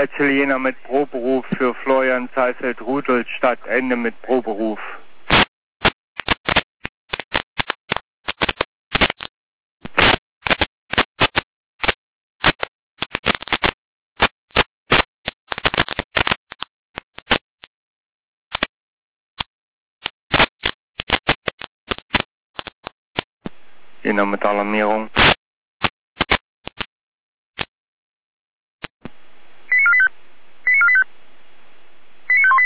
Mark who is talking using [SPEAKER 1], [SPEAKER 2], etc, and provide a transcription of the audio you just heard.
[SPEAKER 1] Der Italiener mit Proberuf für Florian Seifeld Rudolstadt, Ende mit Proberuf. Jena mit Alarmierung.